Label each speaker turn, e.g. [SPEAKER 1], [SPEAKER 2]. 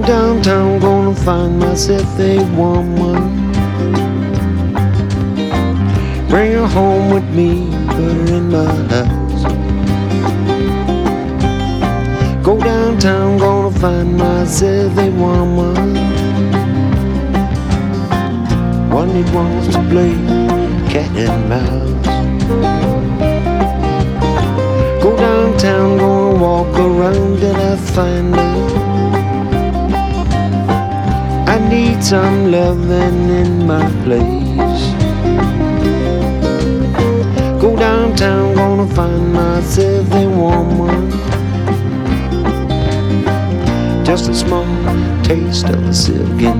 [SPEAKER 1] downtown, gonna find myself a woman. Bring her home with me, put her in my house. Go downtown, gonna find myself a woman. One that wants to play cat and mouse. Go downtown, gonna walk around till I find her. I need some loving in my place. Go downtown, gonna find myself a woman. Just a small taste of a silken